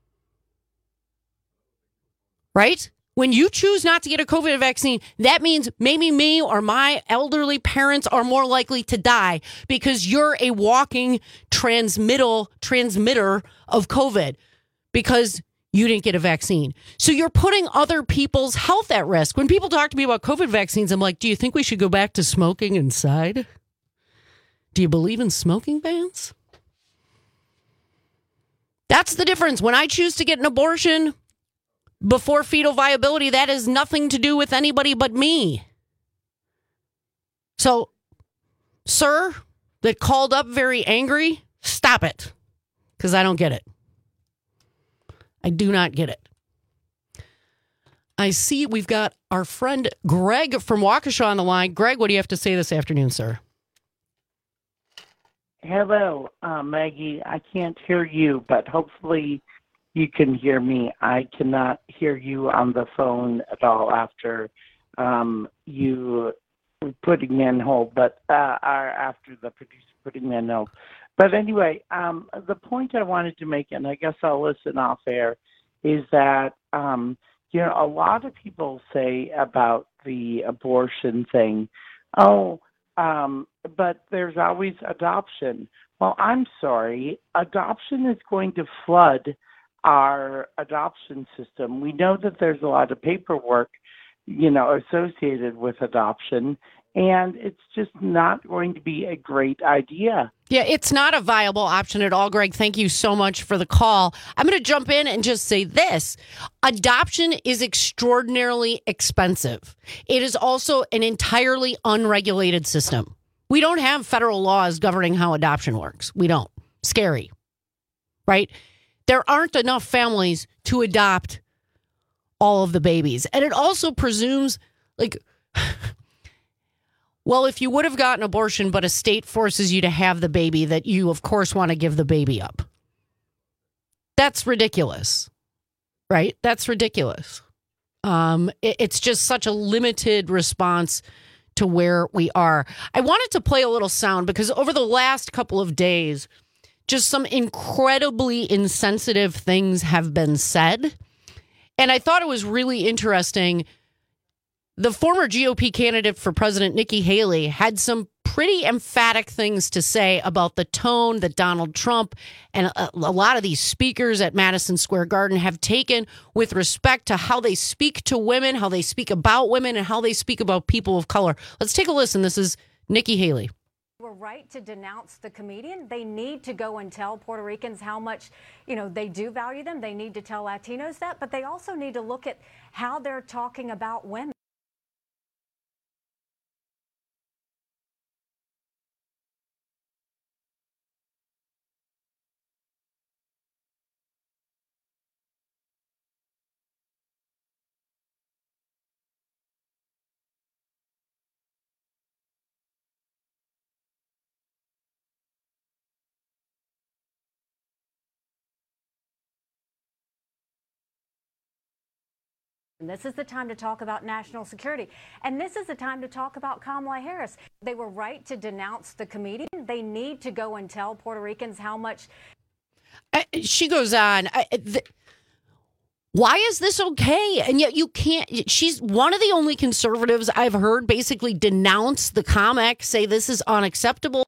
Right? When you choose not to get a COVID vaccine, that means maybe me or my elderly parents are more likely to die because you're a walking transmittal transmitter of COVID because you didn't get a vaccine. So you're putting other people's health at risk. When people talk to me about COVID vaccines, I'm like, do you think we should go back to smoking inside? Do you believe in smoking bans? That's the difference. When I choose to get an abortion before fetal viability, that has nothing to do with anybody but me. So, sir, that called up very angry, stop it, because I don't get it. I do not get it. I see we've got our friend Greg from Waukesha on the line. Greg, what do you have to say this afternoon, sir? Hello, uh, Maggie. I can't hear you, but hopefully you can hear me. I cannot hear you on the phone at all after um, you putting me on hold, but uh, or after the producer putting me on hold. But anyway, um, the point I wanted to make, and I guess I'll listen off air, is that, um, you know, a lot of people say about the abortion thing, oh, um, but there's always adoption. Well, I'm sorry. Adoption is going to flood our adoption system. We know that there's a lot of paperwork, you know, associated with adoption, and it's just not going to be a great idea. Yeah, it's not a viable option at all, Greg. Thank you so much for the call. I'm going to jump in and just say this. Adoption is extraordinarily expensive. It is also an entirely unregulated system. We don't have federal laws governing how adoption works. We don't. Scary, right? There aren't enough families to adopt all of the babies. And it also presumes, like, well, if you would have gotten an abortion, but a state forces you to have the baby, that you, of course, want to give the baby up. That's ridiculous, right? That's ridiculous. Um, it, it's just such a limited response to where we are. I wanted to play a little sound because over the last couple of days, just some incredibly insensitive things have been said. And I thought it was really interesting. The former G O P candidate for president, Nikki Haley, had some pretty emphatic things to say about the tone that Donald Trump and a, a lot of these speakers at Madison Square Garden have taken with respect to how they speak to women, how they speak about women, and how they speak about people of color. Let's take a listen. This is Nikki Haley. We're right to denounce the comedian. They need to go and tell Puerto Ricans how much, you know, they do value them. They need to tell Latinos that, but they also need to look at how they're talking about women. And this is the time to talk about national security. And this is the time to talk about Kamala Harris. They were right to denounce the comedian. They need to go and tell Puerto Ricans how much. Uh, she goes on. I, the, why is this okay? And yet you can't. She's one of the only conservatives I've heard basically denounce the comic, say this is unacceptable.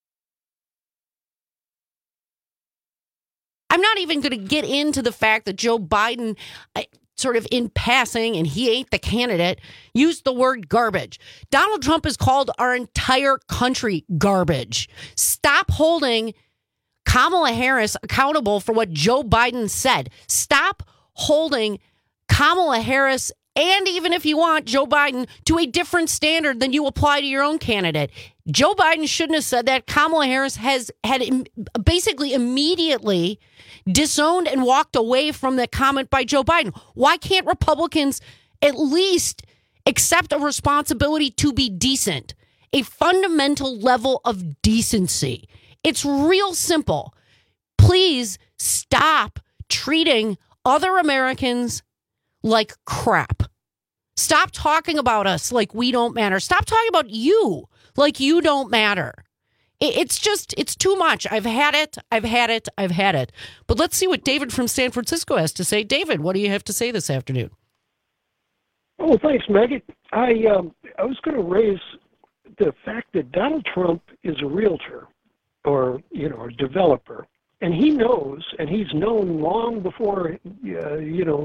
I'm not even going to get into the fact that Joe Biden, I, sort of in passing, and he ain't the candidate, used the word garbage. Donald Trump has called our entire country garbage. Stop holding Kamala Harris accountable for what Joe Biden said. Stop holding Kamala Harris, and even if you want Joe Biden, to a different standard than you apply to your own candidate. Joe Biden shouldn't have said that. Kamala Harris has had basically immediately disowned and walked away from that comment by Joe Biden. Why can't Republicans at least accept a responsibility to be decent? A fundamental level of decency. It's real simple. Please stop treating other Americans like crap. Stop talking about us like we don't matter. Stop talking about you like you don't matter. It's just, it's too much. I've had it. I've had it. I've had it. But let's see what David from San Francisco has to say. David, what do you have to say this afternoon? Oh, thanks, Maggie. I um, I was going to raise the fact that Donald Trump is a realtor or, you know, a developer. And he knows, and he's known long before, uh, you know,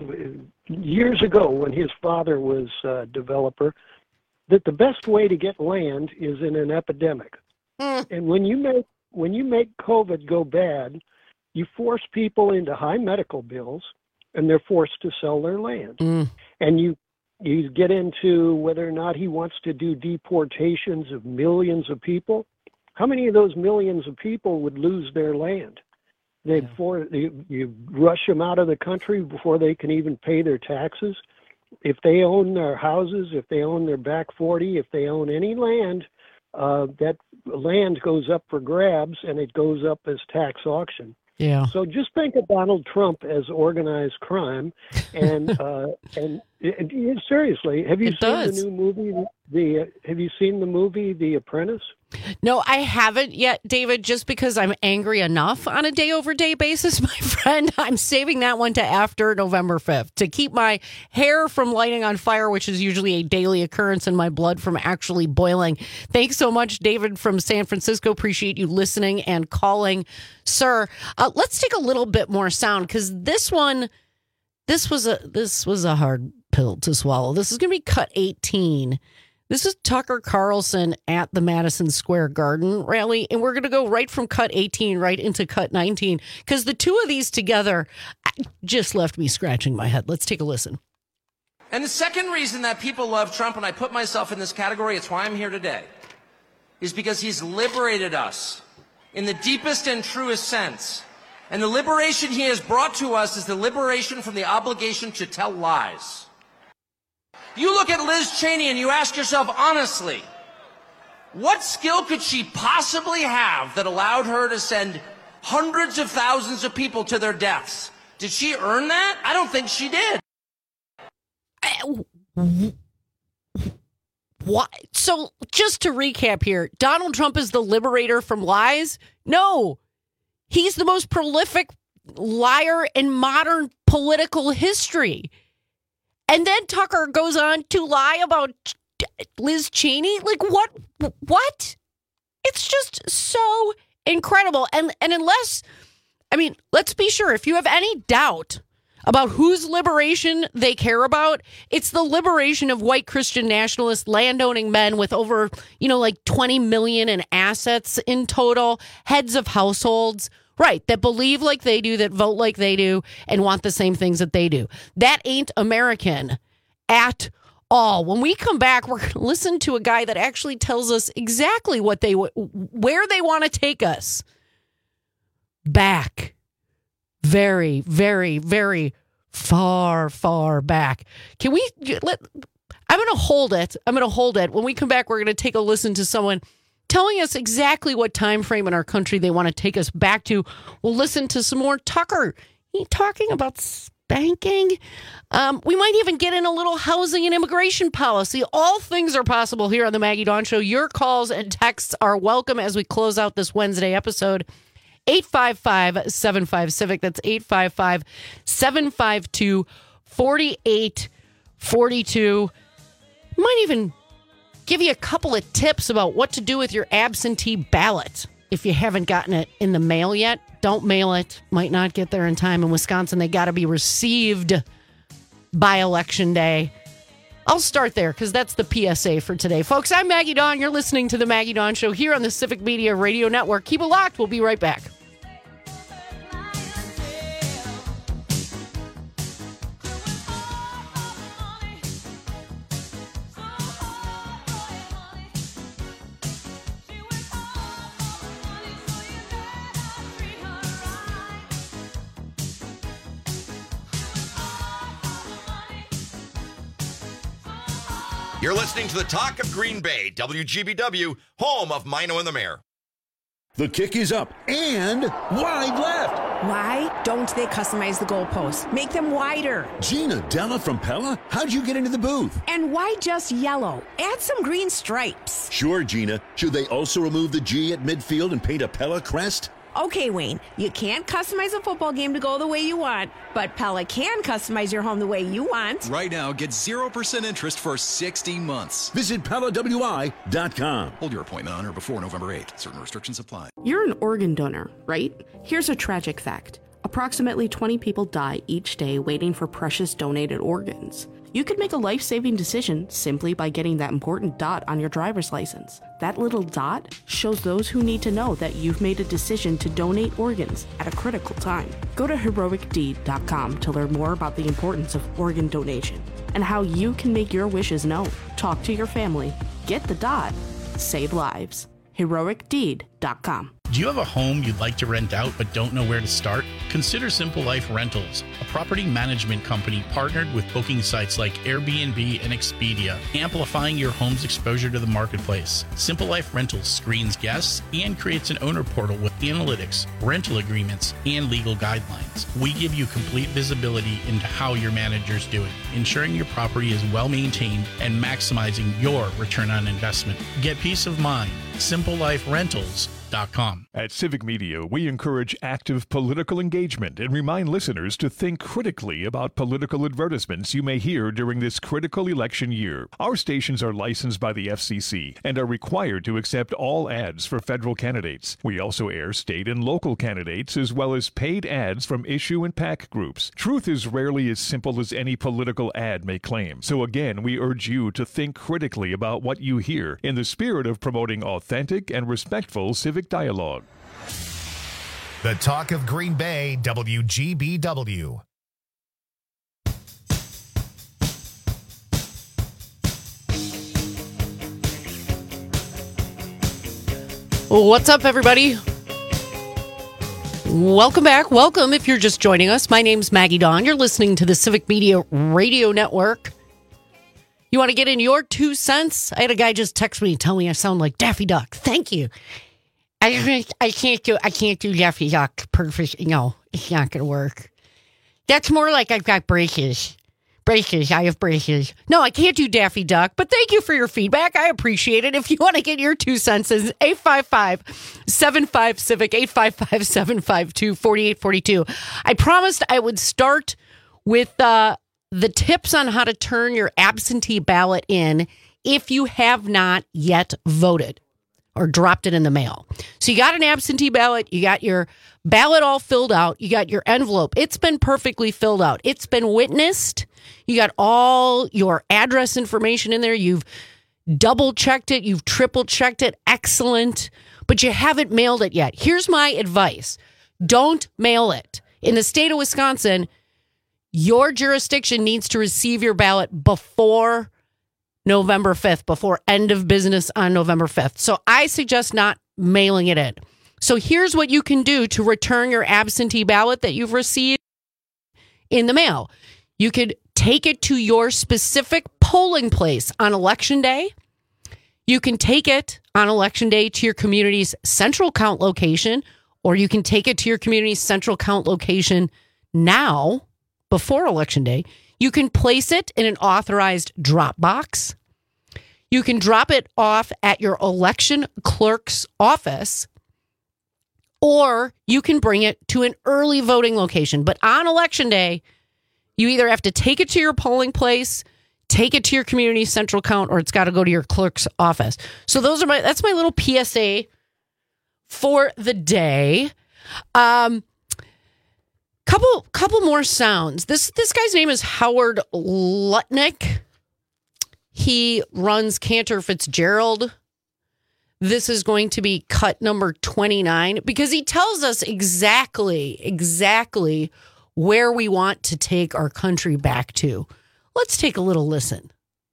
years ago when his father was a developer, that the best way to get land is in an epidemic. Mm. And when you make when you make COVID go bad, you force people into high medical bills, and they're forced to sell their land. Mm. And you you get into whether or not he wants to do deportations of millions of people. How many of those millions of people would lose their land? They yeah. for you, you rush them out of the country before they can even pay their taxes. If they own their houses, if they own their back forty, if they own any land, uh, that land goes up for grabs and it goes up as tax auction. Yeah. So just think of Donald Trump as organized crime, and uh, and, and seriously, have you it seen does. the new movie? The uh, have you seen the movie The Apprentice? No, I haven't yet, David, just because I'm angry enough on a day-over-day basis, my friend. I'm saving that one to after November fifth to keep my hair from lighting on fire, which is usually a daily occurrence, and my blood from actually boiling. Thanks so much, David from San Francisco. Appreciate you listening and calling, sir. Uh, let's take a little bit more sound, because this one, this was a this was a hard pill to swallow. This is going to be cut eighteen. This is Tucker Carlson at the Madison Square Garden rally, and we're going to go right from cut eighteen right into cut nineteen, because the two of these together just left me scratching my head. Let's take a listen. And the second reason that people love Trump, and I put myself in this category, it's why I'm here today, is because he's liberated us in the deepest and truest sense. And the liberation he has brought to us is the liberation from the obligation to tell lies. You look at Liz Cheney and you ask yourself honestly, what skill could she possibly have that allowed her to send hundreds of thousands of people to their deaths? Did she earn that? I don't think she did. What? So just to recap here, Donald Trump is the liberator from lies? No, he's the most prolific liar in modern political history. And then Tucker goes on to lie about Liz Cheney. Like, what? What? It's just so incredible. And and unless, I mean, let's be sure, if you have any doubt about whose liberation they care about, it's the liberation of white Christian nationalist landowning men with over, you know, like twenty million in assets in total, heads of households. Right, that believe like they do, that vote like they do, and want the same things that they do. That ain't American at all. When we come back, we're going to listen to a guy that actually tells us exactly what they, where they want to take us. Back. Very, very, very far, far back. Can we, let? I'm going to hold it. I'm going to hold it. When we come back, we're going to take a listen to someone telling us exactly what time frame in our country they want to take us back to. We'll listen to some more Tucker. He talking about spanking. Um, we might even get in a little housing and immigration policy. All things are possible here on the Maggie Dawn Show. Your calls and texts are welcome as we close out this Wednesday episode. eight five five, seven five, civic. That's eight five five, seven five two, four eight four two. Might even give you a couple of tips about what to do with your absentee ballot. If you haven't gotten it in the mail yet, don't mail it. Might not get there in time. In Wisconsin, they got to be received by Election Day. I'll start there because that's the P S A for today. Folks, I'm Maggie Dawn. You're listening to the Maggie Dawn Show here on the Civic Media Radio Network. Keep it locked. We'll be right back. You're listening to the Talk of Green Bay, W G B W, home of Mino and the Mayor. The kick is up and wide left. Why don't they customize the goalposts? Make them wider. Gina Della from Pella? How'd you get into the booth? And why just yellow? Add some green stripes. Sure, Gina. Should they also remove the G at midfield and paint a Pella crest? Okay, Wayne, you can't customize a football game to go the way you want, but Pella can customize your home the way you want. Right now, get zero percent interest for sixty months. Visit Pella W I dot com. Hold your appointment on or before November eighth. Certain restrictions apply. You're an organ donor, right? Here's a tragic fact. Approximately twenty people die each day waiting for precious donated organs. You could make a life-saving decision simply by getting that important dot on your driver's license. That little dot shows those who need to know that you've made a decision to donate organs at a critical time. Go to heroic deed dot com to learn more about the importance of organ donation and how you can make your wishes known. Talk to your family. Get the dot. Save lives. heroic deed dot com. Do you have a home you'd like to rent out but don't know where to start? Consider Simple Life Rentals, a property management company partnered with booking sites like Airbnb and Expedia, amplifying your home's exposure to the marketplace. Simple Life Rentals screens guests and creates an owner portal with analytics, rental agreements, and legal guidelines. We give you complete visibility into how your manager's doing, ensuring your property is well maintained and maximizing your return on investment. Get peace of mind. simple life rentals dot com. At Civic Media, we encourage active political engagement and remind listeners to think critically about political advertisements you may hear during this critical election year. Our stations are licensed by the F C C and are required to accept all ads for federal candidates. We also air state and local candidates as well as paid ads from issue and PAC groups. Truth is rarely as simple as any political ad may claim. So again, we urge you to think critically about what you hear in the spirit of promoting authentic and respectful civic dialogue. The Talk of Green Bay, W G B W. What's up, everybody? Welcome back. Welcome if you're just joining us. My name's Maggie Dawn. You're listening to the Civic Media Radio Network. You want to get in your two cents? I had a guy just text me, tell me I sound like Daffy Duck. Thank you. I I can't do I can't do Daffy Duck perfect. No, it's not going to work. That's more like I've got braces. Braces. I have braces. No, I can't do Daffy Duck, but thank you for your feedback. I appreciate it. If you want to get your two cents, it's eight five five, seven five, CIVIC, eight five five, seven five two, four eight four two. I promised I would start with uh, the tips on how to turn your absentee ballot in if you have not yet voted or dropped it in the mail. So you got an absentee ballot, you got your ballot all filled out, you got your envelope. It's been perfectly filled out. It's been witnessed. You got all your address information in there. You've double checked it. You've triple checked it. Excellent. But you haven't mailed it yet. Here's my advice. Don't mail it. In the state of Wisconsin, your jurisdiction needs to receive your ballot before November fifth, before end of business on November fifth. So I suggest not mailing it in. So here's what you can do to return your absentee ballot that you've received in the mail. You could take it to your specific polling place on Election Day. You can take it on Election Day to your community's central count location, or you can take it to your community's central count location now, before Election Day. You can place it in an authorized drop box. You can drop it off at your election clerk's office, or you can bring it to an early voting location. But on Election Day, you either have to take it to your polling place, take it to your community central count, or it's got to go to your clerk's office. So those are my, that's my little P S A for the day. Um, Couple, couple more sounds. This this guy's name is Howard Lutnick. He runs Cantor Fitzgerald. This is going to be cut number twenty-nine because he tells us exactly, exactly where we want to take our country back to. Let's take a little listen.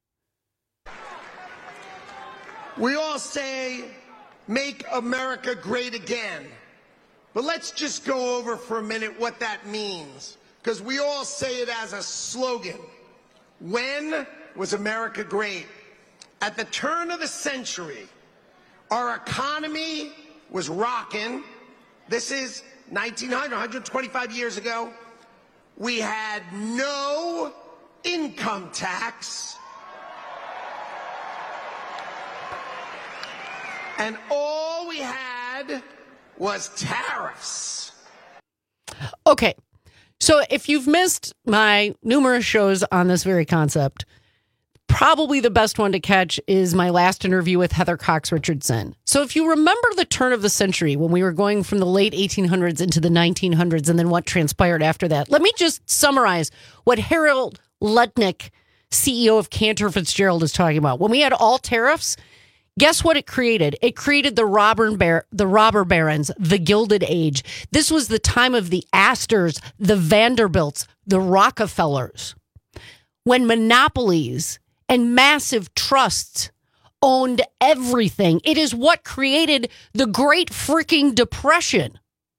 We all say, "Make America great again." But let's just go over for a minute what that means, because we all say it as a slogan. When was America great? At the turn of the century, our economy was rocking. This is nineteen hundred, one hundred twenty-five years ago. We had no income tax. And all we had was tariffs. Okay. So if you've missed my numerous shows on this very concept, probably the best one to catch is my last interview with Heather Cox Richardson. So if you remember the turn of the century when we were going from the late eighteen hundreds into the nineteen hundreds and then what transpired after that, let me just summarize what Harold Lutnick, C E O of Cantor Fitzgerald, is talking about. When we had all tariffs, guess what it created? It created the robber bar- the robber barons, the Gilded Age. This was the time of the Astors, the Vanderbilts, the Rockefellers, when monopolies and massive trusts owned everything. It is what created the Great Freaking Depression.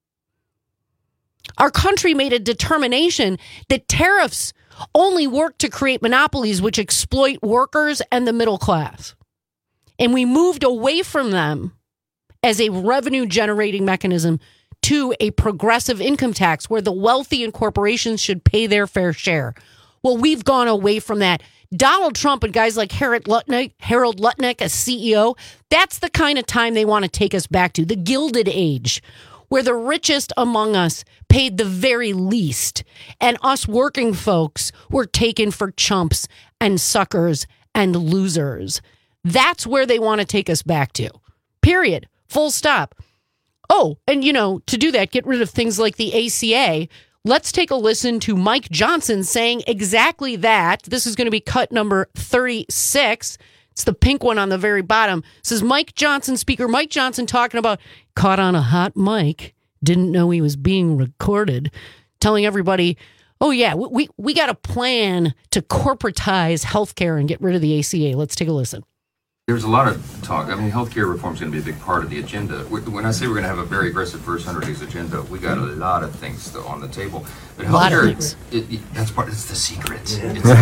Our country made a determination that tariffs only work to create monopolies which exploit workers and the middle class. And we moved away from them as a revenue generating mechanism to a progressive income tax where the wealthy and corporations should pay their fair share. Well, we've gone away from that. Donald Trump and guys like Harold Lutnick, Harold Lutnick, as C E O, that's the kind of time they want to take us back to, the Gilded Age, where the richest among us paid the very least, and us working folks were taken for chumps and suckers and losers. That's where they want to take us back to. Period. Full stop. Oh, and you know, to do that, get rid of things like the A C A. Let's take a listen to Mike Johnson saying exactly that. This is going to be cut number thirty-six. It's the pink one on the very bottom. It says Mike Johnson, Speaker Mike Johnson, talking about caught on a hot mic, didn't know he was being recorded, telling everybody, oh yeah, we, we got a plan to corporatize healthcare and get rid of the A C A. Let's take a listen. There's a lot of talk. I mean, healthcare reform is going to be a big part of the agenda. When I say we're going to have a very aggressive first one hundred days agenda, we got a lot of things still on the table. But a lot of healthcare, things. It, it, that's part. It's the secret. It's the secret.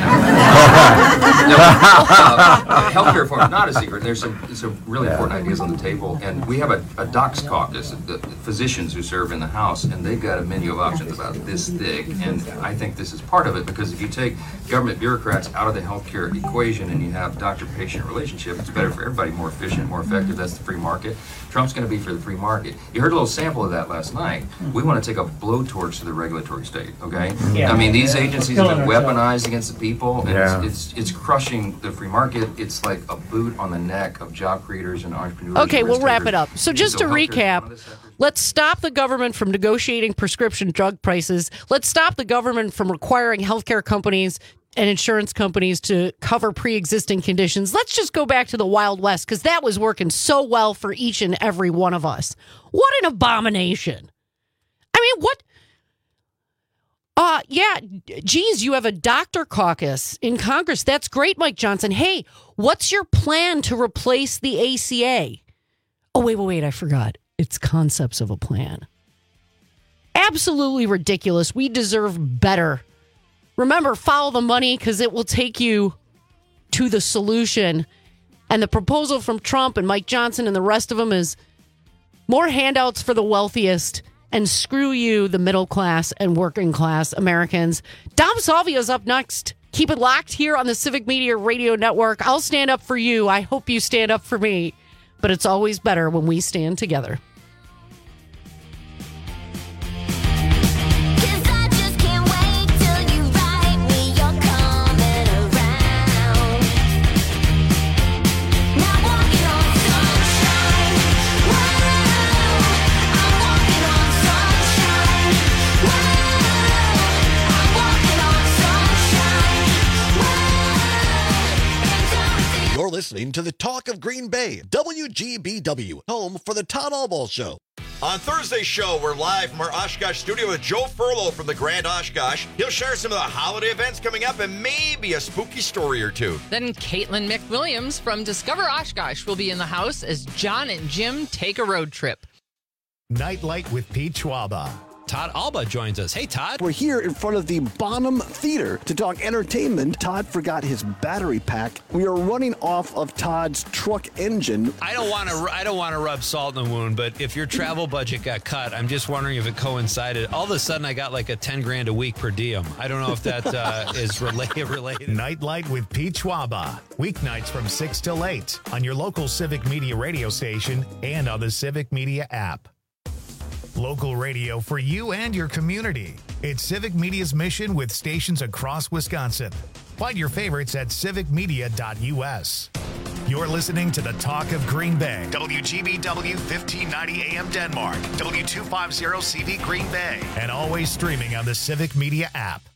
no, uh, healthcare reform is not a secret. There's some some really important ideas on the table, and we have a, a docs caucus, the physicians who serve in the House, and they've got a menu of options about this thick. And I think this is part of it because if you take government bureaucrats out of the healthcare equation and you have doctor-patient relationship, it's better for everybody, more efficient, more effective. That's the free market. Trump's going to be for the free market. You heard a little sample of that last night. We want to take a blowtorch to the regulatory state, okay? Yeah. I mean, these agencies have been Killing weaponized against the people, and Yeah. it's, it's it's crushing the free market. It's like a boot on the neck of job creators and entrepreneurs. Okay, and we'll risk wrap takers. it up. So just to healthcare is one recap, of the sectors. let's stop the government from negotiating prescription drug prices. Let's stop the government from requiring healthcare companies and insurance companies to cover pre-existing conditions. Let's just go back to the Wild West because that was working so well for each and every one of us. What an abomination. I mean, what? Uh, yeah, geez, you have a doctor caucus in Congress. That's great, Mike Johnson. Hey, what's your plan to replace the A C A? Oh, wait, wait, wait, I forgot. It's concepts of a plan. Absolutely ridiculous. We deserve better. Remember, follow the money because it will take you to the solution. And the proposal from Trump and Mike Johnson and the rest of them is more handouts for the wealthiest and screw you, the middle class and working class Americans. Dom Salvio's up next. Keep it locked here on the Civic Media Radio Network. I'll stand up for you. I hope you stand up for me. But it's always better when we stand together. You're listening to the Talk of Green Bay, W G B W, home for the Todd Albaugh Show. On Thursday's show, we're live from our Oshkosh studio with Joe Furlow from the Grand Oshkosh. He'll share some of the holiday events coming up and maybe a spooky story or two. Then Caitlin McWilliams from Discover Oshkosh will be in the house as John and Jim take a road trip. Nightlight with Pete Schwaba. Todd Alba joins us. Hey, Todd. We're here in front of the Bonham Theater to talk entertainment. Todd forgot his battery pack. We are running off of Todd's truck engine. I don't want to. I don't want to rub salt in the wound, but if your travel budget got cut, I'm just wondering if it coincided. All of a sudden, I got like a ten grand a week per diem. I don't know if that uh, is related. Related. Nightlight with Pete Schwaba. Weeknights from six till eight on your local Civic Media radio station and on the Civic Media app. Local radio for you and your community. It's Civic Media's mission with stations across Wisconsin. Find your favorites at civic media dot u s. You're listening to the Talk of Green Bay. W G B W fifteen ninety A M Denmark. W two fifty C V Green Bay. And always streaming on the Civic Media app.